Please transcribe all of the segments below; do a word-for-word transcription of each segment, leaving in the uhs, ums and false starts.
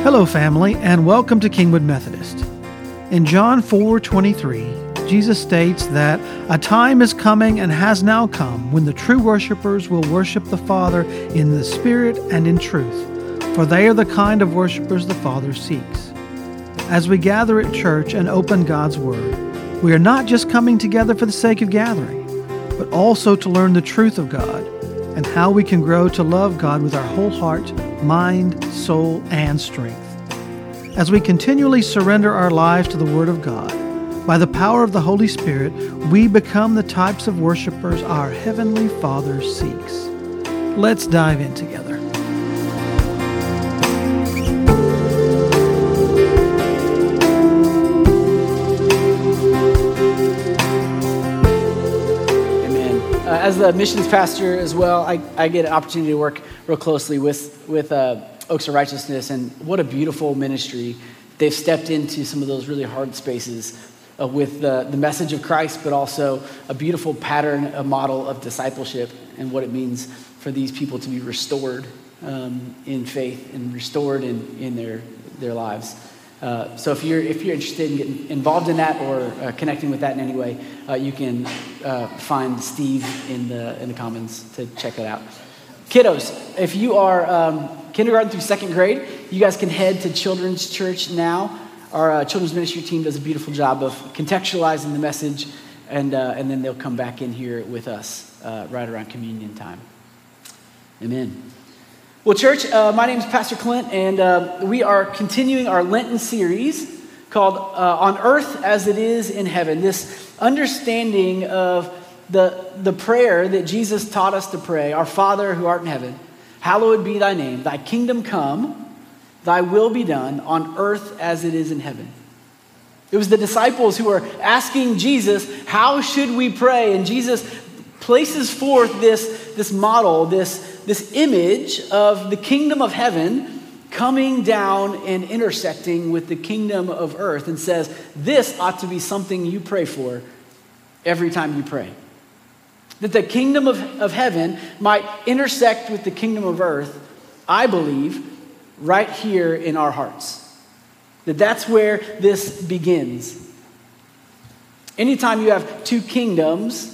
Hello, family, and welcome to Kingwood Methodist. In John four twenty-three, Jesus states that a time is coming and has now come when the true worshipers will worship the Father in the Spirit and in truth, for they are the kind of worshipers the Father seeks. As we gather at church and open God's Word, we are not just coming together for the sake of gathering, but also to learn the truth of God and how we can grow to love God with our whole heart, mind, soul, and strength. As we continually surrender our lives to the Word of God, by the power of the Holy Spirit, we become the types of worshipers our Heavenly Father seeks. Let's dive in together. Uh, as the missions pastor as well, I, I get an opportunity to work real closely with, with uh, Oaks of Righteousness, and what a beautiful ministry. They've stepped into some of those really hard spaces uh, with the, the message of Christ, but also a beautiful pattern, a model of discipleship and what it means for these people to be restored um, in faith and restored in, in their, their lives. Uh, so if you're if you're interested in getting involved in that or uh, connecting with that in any way, uh, you can uh, find Steve in the in the comments to check it out. Kiddos, if you are um, kindergarten through second grade, you guys can head to Children's Church now. Our uh, children's ministry team does a beautiful job of contextualizing the message, and uh, and then they'll come back in here with us uh, right around communion time. Amen. Well, church, uh, my name is Pastor Clint, and uh, we are continuing our Lenten series called uh, On Earth as It Is in Heaven, this understanding of the, the prayer that Jesus taught us to pray, Our Father who art in heaven, hallowed be thy name, thy kingdom come, thy will be done on earth as it is in heaven. It was the disciples who were asking Jesus, how should we pray? And Jesus places forth this, this model, this This image of the kingdom of heaven coming down and intersecting with the kingdom of earth, and says, this ought to be something you pray for every time you pray. That the kingdom of, of heaven might intersect with the kingdom of earth, I believe, right here in our hearts. That that's where this begins. Anytime you have two kingdoms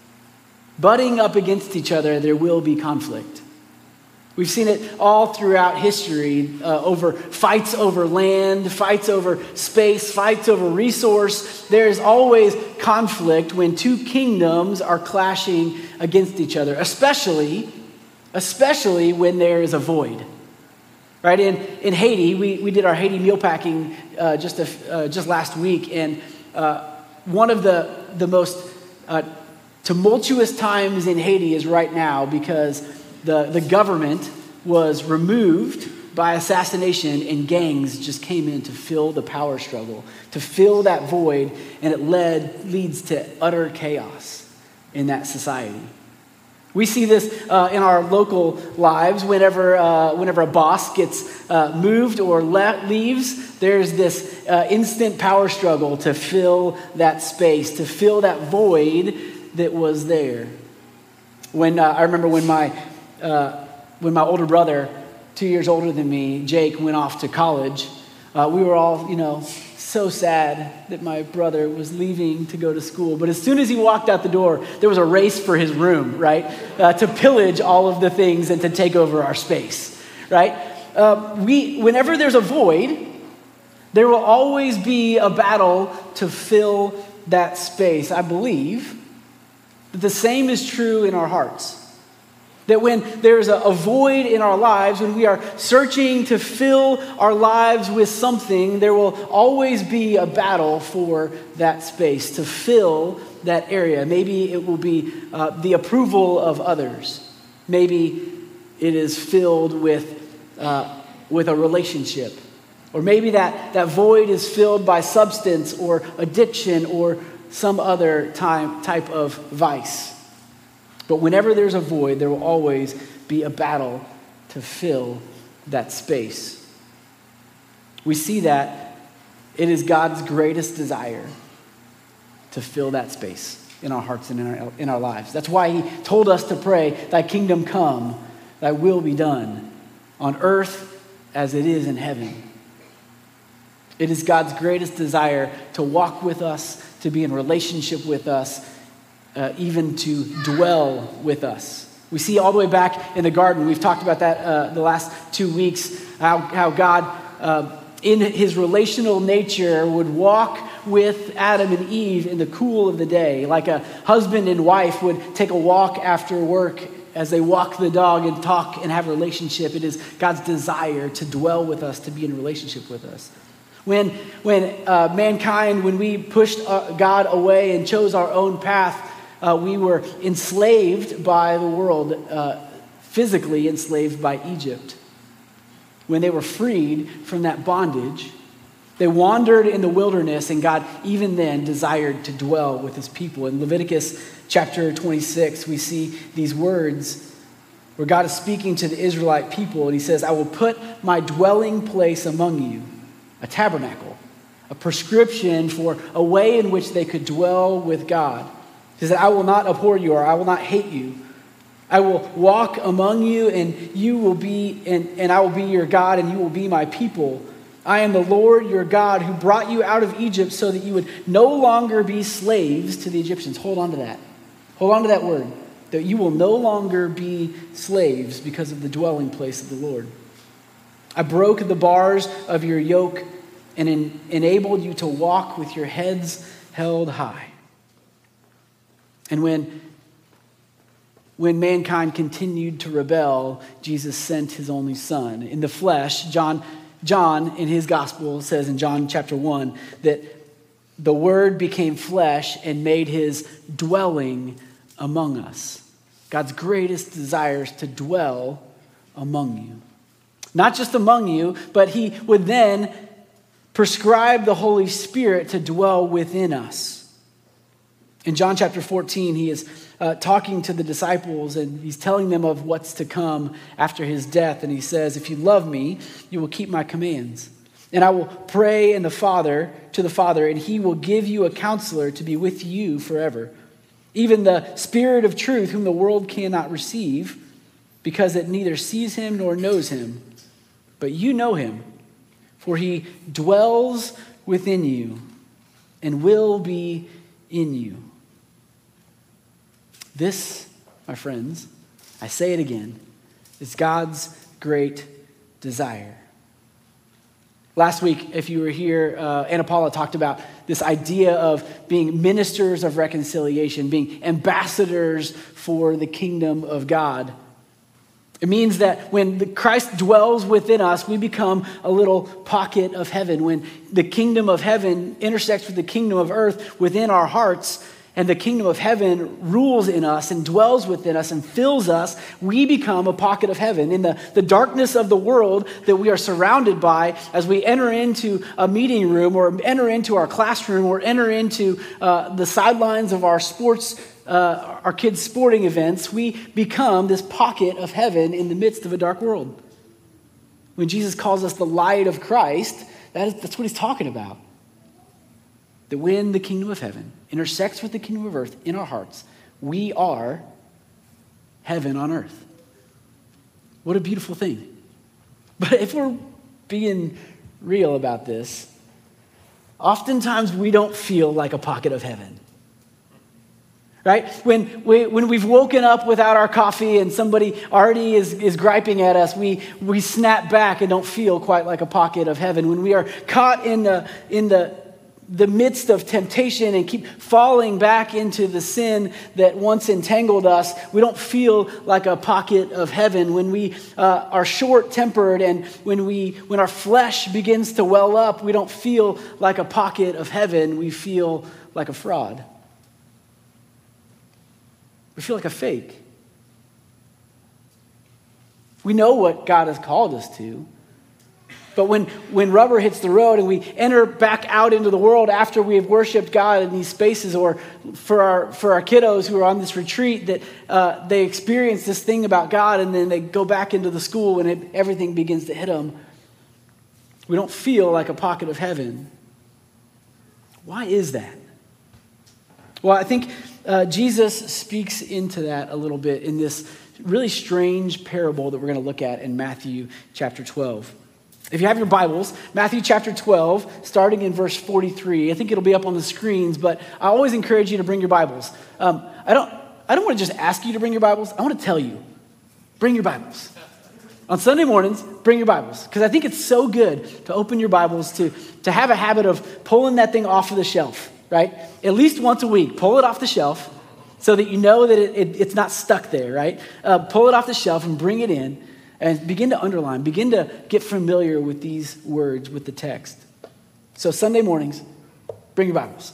butting up against each other, there will be conflict. We've seen it all throughout history, uh, over fights over land, fights over space, fights over resource. There is always conflict when two kingdoms are clashing against each other, especially, especially when there is a void. Right, in, in Haiti, we, we did our Haiti meal packing uh, just, a, uh, just last week, and uh, one of the, the most uh, tumultuous times in Haiti is right now, because the, the government was removed by assassination, and gangs just came in to fill the power struggle, to fill that void, and it led leads to utter chaos in that society. We see this uh, in our local lives. Whenever uh, whenever a boss gets uh, moved or le- leaves, there's this uh, instant power struggle to fill that space, to fill that void that was there. When uh, I remember when my uh, when my older brother, two years older than me, Jake, went off to college, uh, we were all, you know, so sad that my brother was leaving to go to school. But as soon as he walked out the door, there was a race for his room, right, uh, to pillage all of the things and to take over our space, right? Uh, we, whenever there's a void, there will always be a battle to fill that space. I believe the same is true in our hearts. That when there's a, a void in our lives, when we are searching to fill our lives with something, there will always be a battle for that space, to fill that area. Maybe it will be uh, the approval of others. Maybe it is filled with, uh, with a relationship. Or maybe that, that void is filled by substance or addiction or some other time, type of vice. But whenever there's a void, there will always be a battle to fill that space. We see that it is God's greatest desire to fill that space in our hearts and in our, in our lives. That's why he told us to pray, thy kingdom come, thy will be done on earth as it is in heaven. It is God's greatest desire to walk with us, to be in relationship with us, uh, even to dwell with us. We see all the way back in the garden, we've talked about that uh, the last two weeks, how, how God, uh, in his relational nature, would walk with Adam and Eve in the cool of the day, like a husband and wife would take a walk after work as they walk the dog and talk and have a relationship. It is God's desire to dwell with us, to be in relationship with us. When, when uh, mankind, when we pushed uh, God away and chose our own path, uh, we were enslaved by the world, uh, physically enslaved by Egypt. When they were freed from that bondage, they wandered in the wilderness, and God even then desired to dwell with his people. In Leviticus chapter twenty-six, we see these words where God is speaking to the Israelite people, and he says, I will put my dwelling place among you, a tabernacle, a prescription for a way in which they could dwell with God. He says, I will not abhor you, or I will not hate you. I will walk among you, and you will be, and, and I will be your God, and you will be my people. I am the Lord your God who brought you out of Egypt so that you would no longer be slaves to the Egyptians. Hold on to that. Hold on to that word. That you will no longer be slaves because of the dwelling place of the Lord. I broke the bars of your yoke and en- enabled you to walk with your heads held high. And when, when mankind continued to rebel, Jesus sent his only son. In the flesh, John, John in his gospel says in John chapter one that the word became flesh and made his dwelling among us. God's greatest desire is to dwell among you. Not just among you, but he would then prescribe the Holy Spirit to dwell within us. In John chapter fourteen, he is uh, talking to the disciples, and he's telling them of what's to come after his death. And he says, if you love me, you will keep my commands. And I will pray in the Father to the Father, and he will give you a counselor to be with you forever. Even the Spirit of truth, whom the world cannot receive, because it neither sees him nor knows him. But you know him, for he dwells within you and will be in you. This, my friends, I say it again, is God's great desire. Last week, if you were here, uh, Anna Paula talked about this idea of being ministers of reconciliation, being ambassadors for the kingdom of God. It means that when the Christ dwells within us, we become a little pocket of heaven. When the kingdom of heaven intersects with the kingdom of earth within our hearts, and the kingdom of heaven rules in us and dwells within us and fills us, we become a pocket of heaven. In the, the darkness of the world that we are surrounded by, as we enter into a meeting room or enter into our classroom or enter into uh, the sidelines of our sports, uh, our kids' sporting events, we become this pocket of heaven in the midst of a dark world. When Jesus calls us the light of Christ, that is, that's what he's talking about. That when the kingdom of heaven intersects with the kingdom of earth in our hearts, we are heaven on earth. What a beautiful thing. But if we're being real about this, oftentimes we don't feel like a pocket of heaven. Right? When, we, when we've woken up without our coffee and somebody already is, is griping at us, we, we snap back and don't feel quite like a pocket of heaven. When we are caught in the, in the the midst of temptation and keep falling back into the sin that once entangled us, we don't feel like a pocket of heaven. When we uh, are short-tempered and when we when our flesh begins to well up, we don't feel like a pocket of heaven. We feel like a fraud. We feel like a fake. We know what God has called us to. But when, when rubber hits the road and we enter back out into the world after we have worshiped God in these spaces, or for our for our kiddos who are on this retreat, that uh, they experience this thing about God and then they go back into the school and it, everything begins to hit them, we don't feel like a pocket of heaven. Why is that? Well, I think uh, Jesus speaks into that a little bit in this really strange parable that we're going to look at in Matthew chapter twelve. If you have your Bibles, Matthew chapter twelve, starting in verse forty-three. I think it'll be up on the screens, but I always encourage you to bring your Bibles. Um, I don't I don't want to just ask you to bring your Bibles. I want to tell you, bring your Bibles. On Sunday mornings, bring your Bibles, because I think it's so good to open your Bibles, to, to have a habit of pulling that thing off of the shelf, right? At least once a week, pull it off the shelf so that you know that it, it, it's not stuck there, right? Uh, pull it off the shelf and bring it in. And begin to underline, begin to get familiar with these words, with the text. So Sunday mornings, bring your Bibles.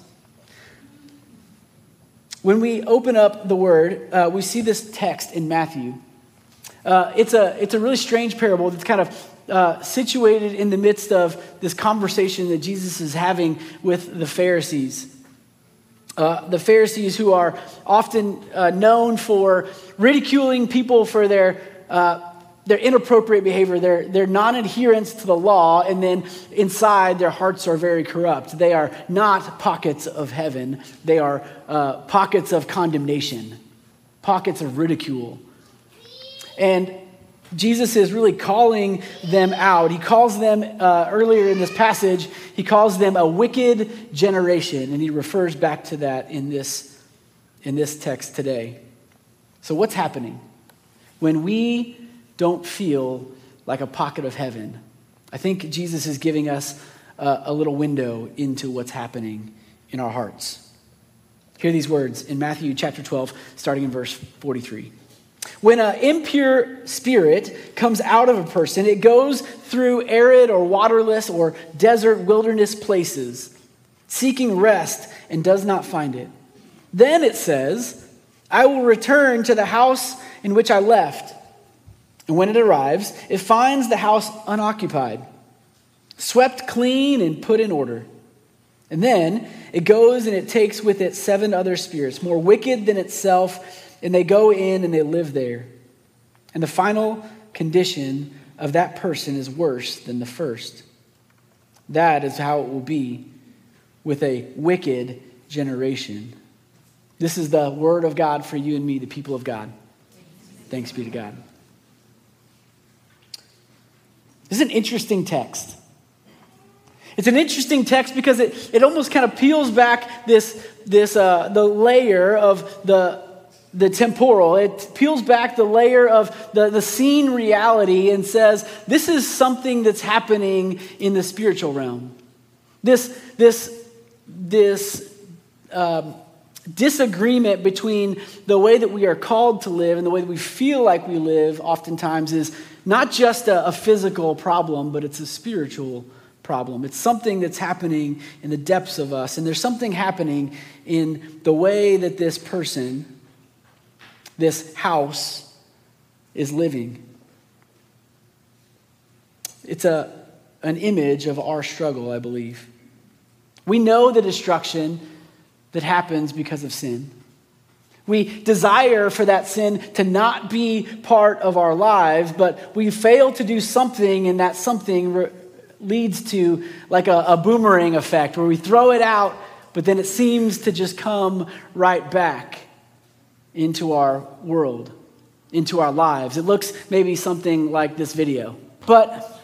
When we open up the word, uh, we see this text in Matthew. Uh, it's a it's a really strange parable that's kind of uh, situated in the midst of this conversation that Jesus is having with the Pharisees. Uh, the Pharisees, who are often uh, known for ridiculing people for their uh, their inappropriate behavior, their, their non-adherence to the law, and then inside their hearts are very corrupt. They are not pockets of heaven. They are uh, pockets of condemnation, pockets of ridicule. And Jesus is really calling them out. He calls them, uh, earlier in this passage, he calls them a wicked generation, and he refers back to that in this, in this text today. So what's happening? When we don't feel like a pocket of heaven, I think Jesus is giving us a, a little window into what's happening in our hearts. Hear these words in Matthew chapter twelve, starting in verse forty-three. When an impure spirit comes out of a person, it goes through arid or waterless or desert wilderness places, seeking rest and does not find it. Then it says, I will return to the house in which I left. And when it arrives, it finds the house unoccupied, swept clean and put in order. And then it goes and it takes with it seven other spirits, more wicked than itself, and they go in and they live there. And the final condition of that person is worse than the first. That is how it will be with a wicked generation. This is the word of God for you and me, the people of God. Thanks be to God. This is an interesting text. It's an interesting text because it, it almost kind of peels back this, this uh, the layer of the, the temporal. It peels back the layer of the, the seen reality and says, this is something that's happening in the spiritual realm. This, this, this um, disagreement between the way that we are called to live and the way that we feel like we live oftentimes is not just a, a physical problem, but it's a spiritual problem. It's something that's happening in the depths of us. And there's something happening in the way that this person, this house, is living. It's a, an image of our struggle, I believe. We know the destruction that happens because of sin. We desire for that sin to not be part of our lives, but we fail to do something, and that something re- leads to like a, a boomerang effect where we throw it out, but then it seems to just come right back into our world, into our lives. It looks maybe something like this video. But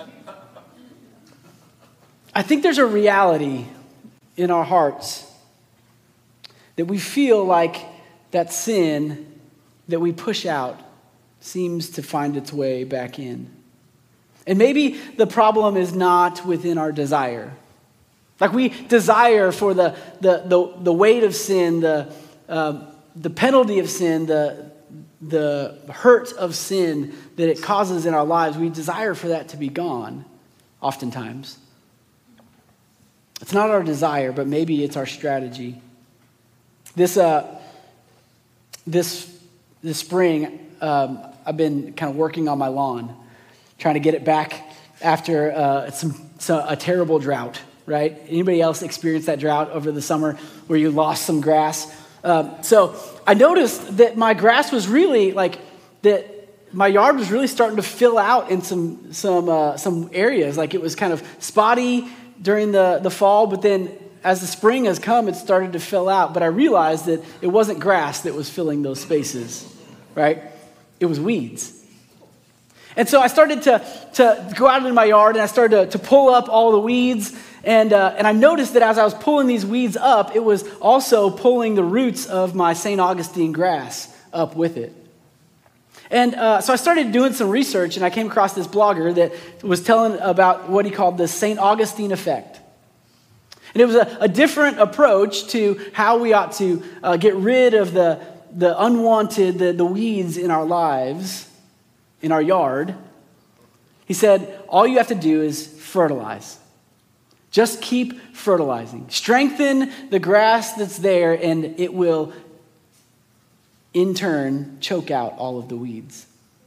I think there's a reality in our hearts that we feel like that sin that we push out seems to find its way back in. And maybe the problem is not within our desire. Like we desire for the the the, the weight of sin, the uh, the penalty of sin, the the hurt of sin that it causes in our lives. We desire for that to be gone, oftentimes. It's not our desire, but maybe it's our strategy. This uh. This this spring, um, I've been kind of working on my lawn, trying to get it back after uh, some, some a terrible drought, right? Anybody else experience that drought over the summer where you lost some grass? Um, so I noticed that my grass was really like that. My yard was really starting to fill out in some some uh, some areas. Like it was kind of spotty during the, the fall, but then as the spring has come, it started to fill out. But I realized that it wasn't grass that was filling those spaces, right? It was weeds. And so I started to, to go out into my yard, and I started to, to pull up all the weeds. And, uh, and I noticed that as I was pulling these weeds up, it was also pulling the roots of my Saint Augustine grass up with it. And uh, so I started doing some research, and I came across this blogger that was telling about what he called the Saint Augustine effect. And it was a, a different approach to how we ought to uh, get rid of the, the unwanted, the, the weeds in our lives, in our yard. He said, all you have to do is fertilize. Just keep fertilizing. Strengthen the grass that's there, and it will, in turn, choke out all of the weeds.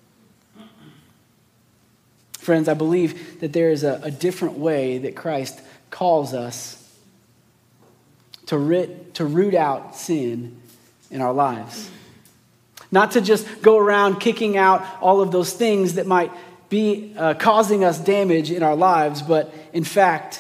Friends, I believe that there is a, a different way that Christ calls us to, rit, to root out sin in our lives. Not to just go around kicking out all of those things that might be uh, causing us damage in our lives, but in fact,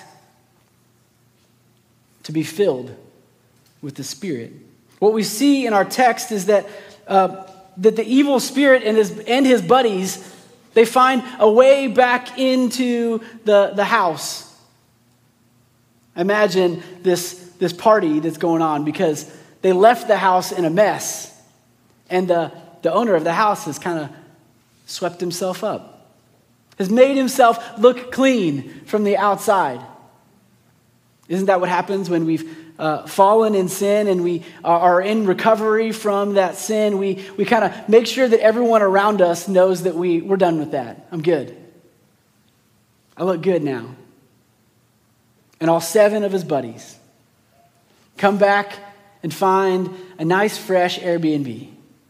to be filled with the Spirit. What we see in our text is that uh, that the evil spirit and his and his buddies, they find a way back into the, the house. Imagine this, this party that's going on because they left the house in a mess, and the, the owner of the house has kind of swept himself up, has made himself look clean from the outside. Isn't that what happens when we've uh, fallen in sin and we are in recovery from that sin? We, we kind of make sure that everyone around us knows that we, we're done with that. I'm good. I look good now. And all seven of his buddies come back and find a nice, fresh Airbnb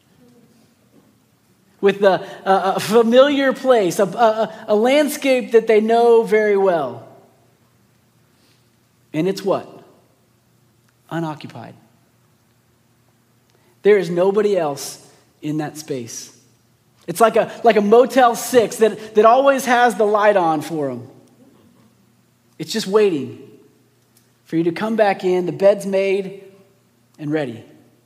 with a, a, a familiar place, a, a, a landscape that they know very well. And it's what? Unoccupied. There is nobody else in that space. It's like a, like a Motel six that, that always has the light on for them. It's just waiting for you to come back in. The bed's made and ready.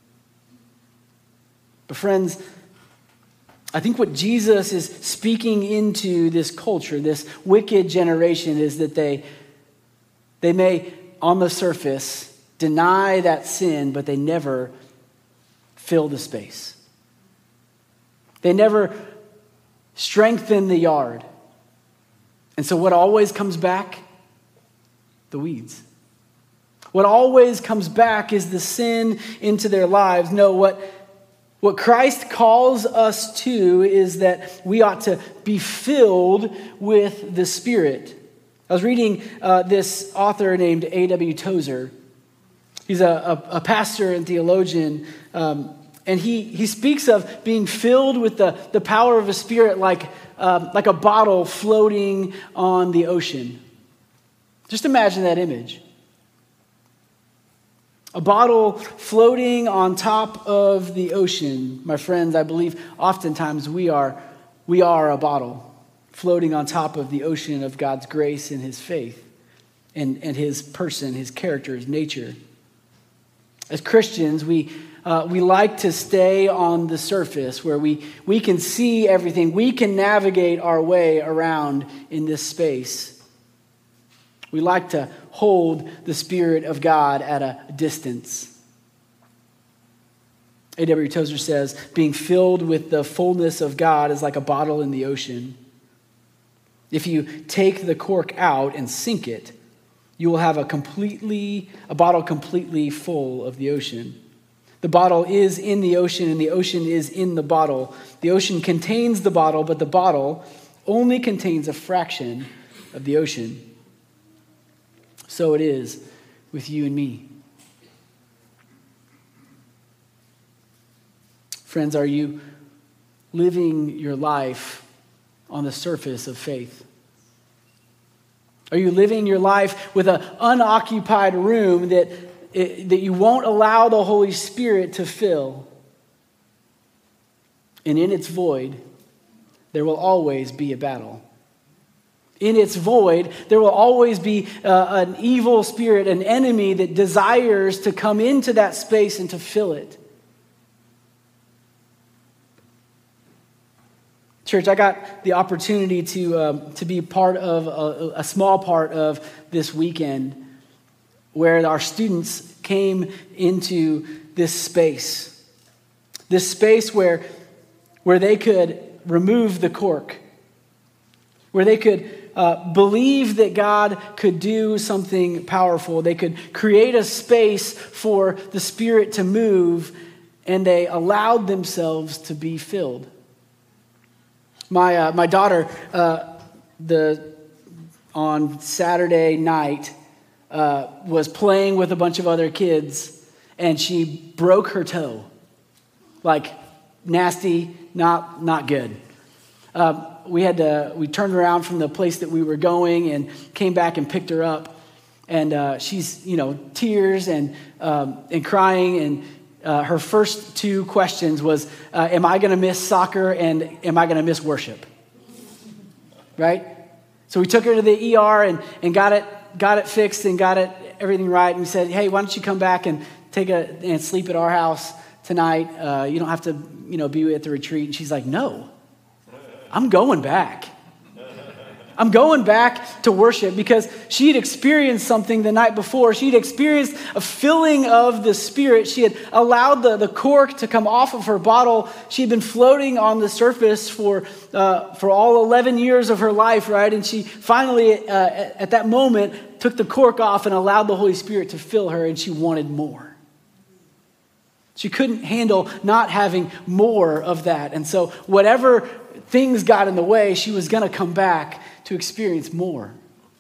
But friends, I think what Jesus is speaking into this culture, this wicked generation, is that they, they may, on the surface, deny that sin, but they never fill the space. They never strengthen the yard. And so what always comes back? The weeds. What always comes back is the sin into their lives. No, what, what Christ calls us to is that we ought to be filled with the Spirit. I was reading uh, this author named A W Tozer. He's a, a, a pastor and theologian, um, and he, he speaks of being filled with the, the power of a Spirit like, uh, like a bottle floating on the ocean. Just imagine that image. A bottle floating on top of the ocean. My friends, I believe oftentimes we are, we are a bottle floating on top of the ocean of God's grace and his faith and, and his person, his character, his nature. As Christians, we uh, we like to stay on the surface where we, we can see everything. We can navigate our way around in this space. We like to hold the Spirit of God at a distance. A W Tozer says, being filled with the fullness of God is like a bottle in the ocean. If you take the cork out and sink it, you will have a completely, a bottle completely full of the ocean. The bottle is in the ocean and the ocean is in the bottle. The ocean contains the bottle, but the bottle only contains a fraction of the ocean. So it is with you and me. Friends, are you living your life on the surface of faith? Are you living your life with an unoccupied room that, that you won't allow the Holy Spirit to fill? And in its void, there will always be a battle. In its void, there will always be uh, an evil spirit, an enemy that desires to come into that space and to fill it. Church, I got the opportunity to um, to be part of a, a small part of this weekend where our students came into this space, this space where, where they could remove the cork, where they could uh, believe that God could do something powerful. They could create a space for the Spirit to move, and they allowed themselves to be filled. My uh, my daughter, uh, the on Saturday night, uh, was playing with a bunch of other kids, and she broke her toe, like nasty, not not good. Um, we had to we turned around from the place that we were going and came back and picked her up, and uh, she's you know tears and um, and crying and. Uh, her first two questions was, uh, am I going to miss soccer and am I going to miss worship? Right? So we took her to the E R and, and got it got it fixed and got it everything right. And we said, hey, why don't you come back and take a and sleep at our house tonight? Uh, you don't have to, you know, be at the retreat. And she's like, no, I'm going back. I'm going back to worship because she had experienced something the night before. She'd experienced a filling of the Spirit. She had allowed the, the cork to come off of her bottle. She'd been floating on the surface for uh, for all eleven years of her life, right? And she finally, uh, at that moment, took the cork off and allowed the Holy Spirit to fill her, and she wanted more. She couldn't handle not having more of that. And so whatever things got in the way, she was going to come back to experience more.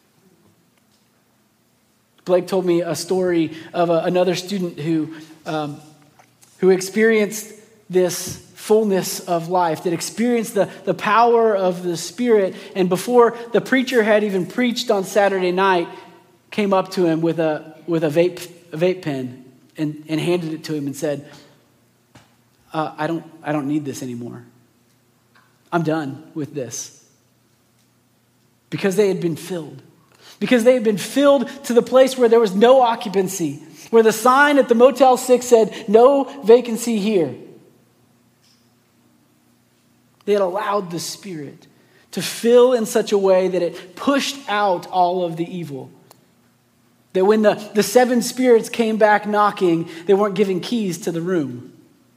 Blake told me a story of a, another student who, um, who experienced this fullness of life, that experienced the, the power of the Spirit, and before the preacher had even preached on Saturday night, came up to him with a with a vape a vape pen and, and handed it to him and said, uh, I don't I don't need this anymore. I'm done with this. Because they had been filled. Because they had been filled to the place where there was no occupancy, where the sign at the Motel six said, no vacancy here. They had allowed the Spirit to fill in such a way that it pushed out all of the evil. That when the, the seven spirits came back knocking, they weren't giving keys to the room.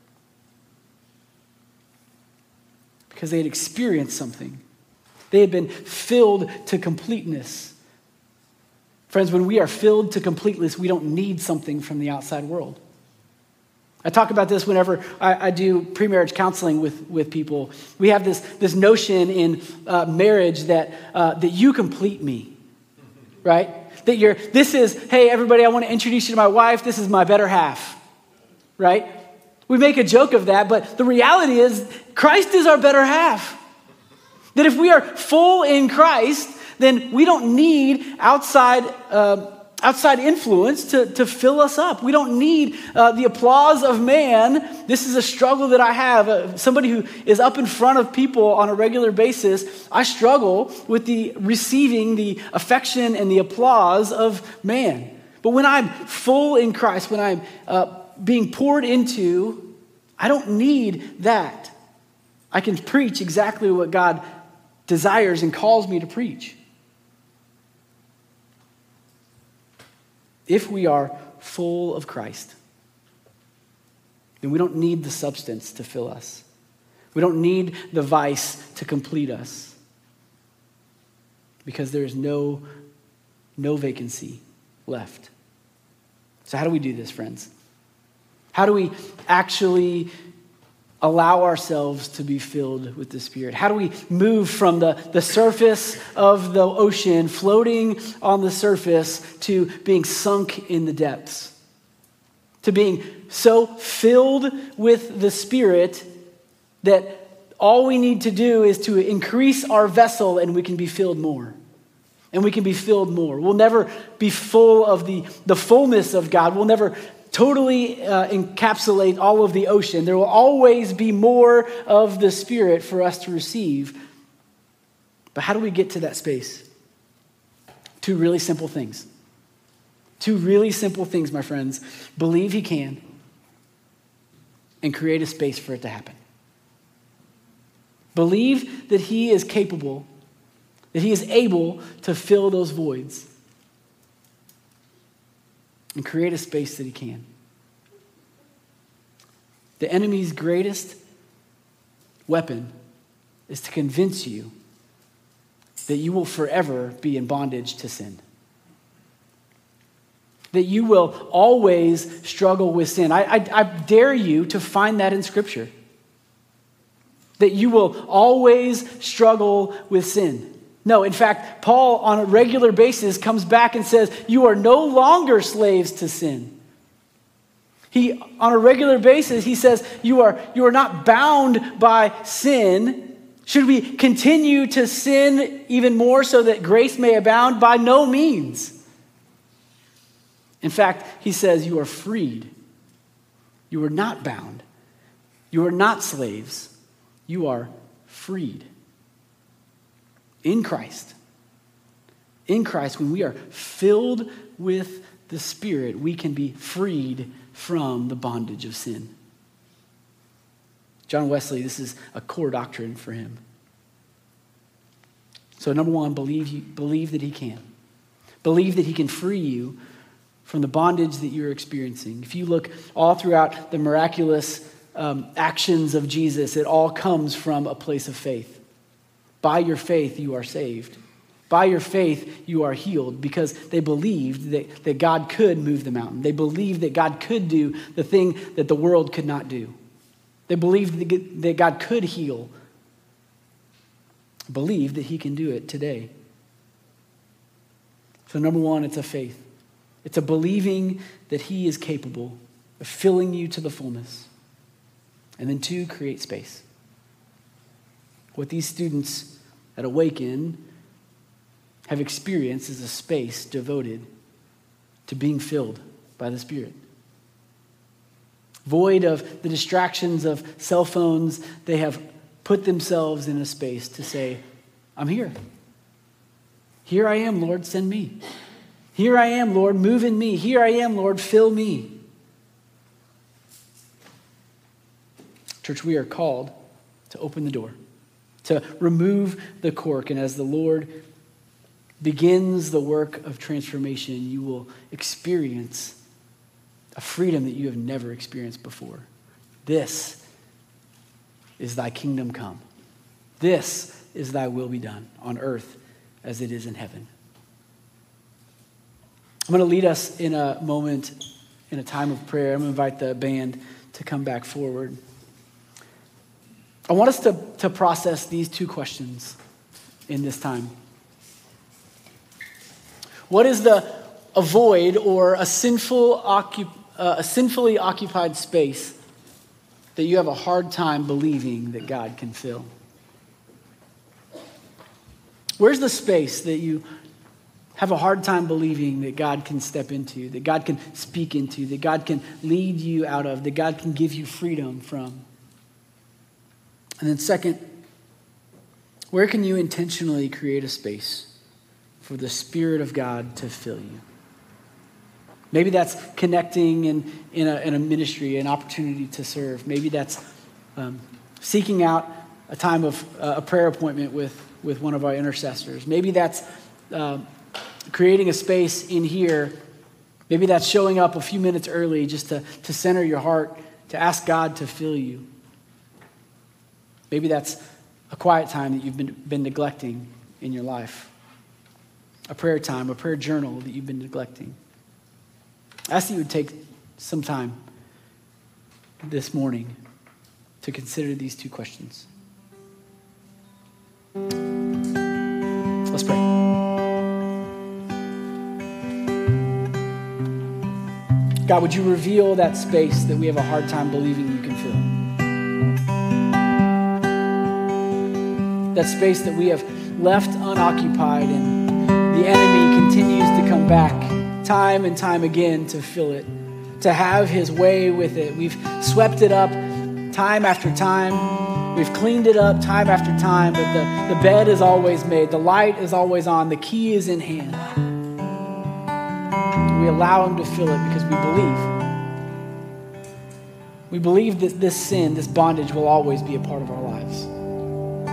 Because they had experienced something. They had been filled to completeness. Friends, when we are filled to completeness, we don't need something from the outside world. I talk about this whenever I, I do pre-marriage counseling with, with people. We have this, this notion in uh, marriage that uh, that you complete me, right? That you're, this is, hey, everybody, I want to introduce you to my wife. This is my better half, right? We make a joke of that, but the reality is Christ is our better half. That if we are full in Christ, then we don't need outside uh, outside influence to, to fill us up. We don't need uh, the applause of man. This is a struggle that I have. Uh, somebody who is up in front of people on a regular basis, I struggle with the receiving the affection and the applause of man. But when I'm full in Christ, when I'm uh, being poured into, I don't need that. I can preach exactly what God desires and calls me to preach. If we are full of Christ, then we don't need the substance to fill us. We don't need the vice to complete us. Because there is no, no vacancy left. So how do we do this, friends? How do we actually allow ourselves to be filled with the Spirit? How do we move from the, the surface of the ocean, floating on the surface, to being sunk in the depths? To being so filled with the Spirit that all we need to do is to increase our vessel and we can be filled more. And we can be filled more. We'll never be full of the, the fullness of God. We'll never totally uh, encapsulate all of the ocean. There will always be more of the Spirit for us to receive. But how do we get to that space? Two really simple things. Two really simple things, my friends. Believe He can and create a space for it to happen. Believe that he is capable, that he is able to fill those voids and create a space that he can. The enemy's greatest weapon is to convince you that you will forever be in bondage to sin. That you will always struggle with sin. I, I, I dare you to find that in Scripture. That you will always struggle with sin. No, in fact, Paul on a regular basis comes back and says, you are no longer slaves to sin. He, on a regular basis, he says, you are, you are not bound by sin. Should we continue to sin even more so that grace may abound? By no means. In fact, he says, you are freed. You are not bound. You are not slaves. You are freed. In Christ. In Christ, when we are filled with the Spirit, we can be freed from the bondage of sin. John Wesley, this is a core doctrine for him. So number one, believe, you, believe that he can. Believe that he can free you from the bondage that you're experiencing. If you look all throughout the miraculous um, actions of Jesus, it all comes from a place of faith. By your faith, you are saved. By your faith, you are healed because they believed that, that God could move the mountain. They believed that God could do the thing that the world could not do. They believed that God could heal. Believe that he can do it today. So number one, it's a faith. It's a believing that he is capable of filling you to the fullness. And then two, create space. What these students at Awaken have experienced is a space devoted to being filled by the Spirit. Void of the distractions of cell phones, they have put themselves in a space to say, I'm here. Here I am, Lord, send me. Here I am, Lord, move in me. Here I am, Lord, fill me. Church, we are called to open the door, to remove the cork, and as the Lord begins the work of transformation, you will experience a freedom that you have never experienced before. This is thy kingdom come. This is thy will be done on earth as it is in heaven. I'm going to lead us in a moment, in a time of prayer. I'm going to invite the band to come back forward. I want us to, to process these two questions in this time. What is the a void or a sinful occup, uh, a sinfully occupied space that you have a hard time believing that God can fill? Where's the space that you have a hard time believing that God can step into, that God can speak into, that God can lead you out of, that God can give you freedom from? And then second, where can you intentionally create a space for the Spirit of God to fill you? Maybe that's connecting in, in, a, in a ministry, an opportunity to serve. Maybe that's um, seeking out a time of uh, a prayer appointment with, with one of our intercessors. Maybe that's uh, creating a space in here. Maybe that's showing up a few minutes early just to, to center your heart, to ask God to fill you. Maybe that's a quiet time that you've been, been neglecting in your life. A prayer time, a prayer journal that you've been neglecting. I ask that you would take some time this morning to consider these two questions. Let's pray. God, would you reveal that space that we have a hard time believing you can fill? That space that we have left unoccupied and the enemy continues to come back time and time again to fill it, to have his way with it. We've swept it up time after time. We've cleaned it up time after time, but the, the bed is always made. The light is always on. The key is in hand. We allow him to fill it because we believe. We believe that this sin, this bondage will always be a part of our lives.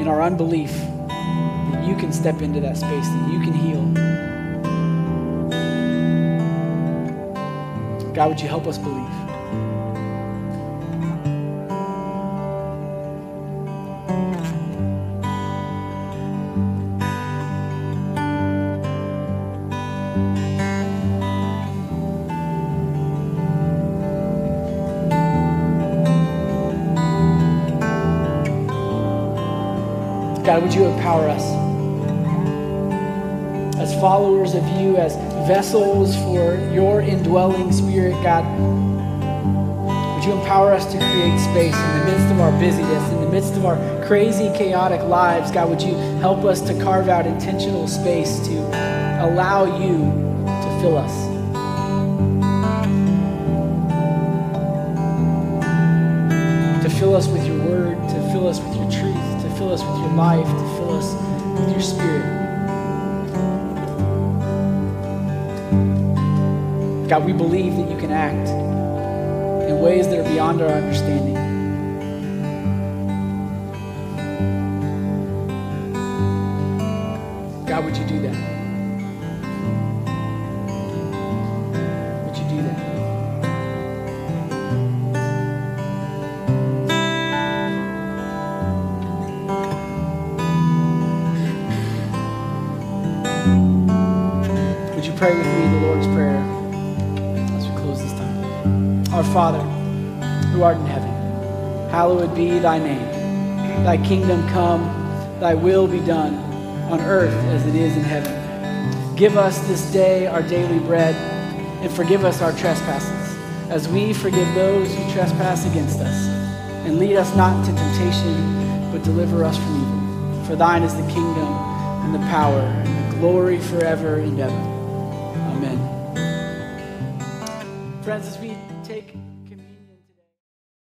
our unbelief that you can step into that space, that you can heal. God, would you help us believe? God, would you empower us as followers of you, as vessels for your indwelling Spirit, God? Would you empower us to create space in the midst of our busyness, in the midst of our crazy, chaotic lives? God, would you help us to carve out intentional space to allow you to fill us? To fill us with your word, to fill us with your truth, to fill us with your life, to fill us with your Spirit. God, we believe that you can act in ways that are beyond our understanding. God, would you do that? Would you do that? Would you pray with me the Lord's Prayer? Our Father, who art in heaven, hallowed be thy name. Thy kingdom come, thy will be done, on earth as it is in heaven. Give us this day our daily bread, and forgive us our trespasses, as we forgive those who trespass against us. And lead us not into temptation, but deliver us from evil. For thine is the kingdom, and the power, and the glory forever and ever. Amen. Friends, as we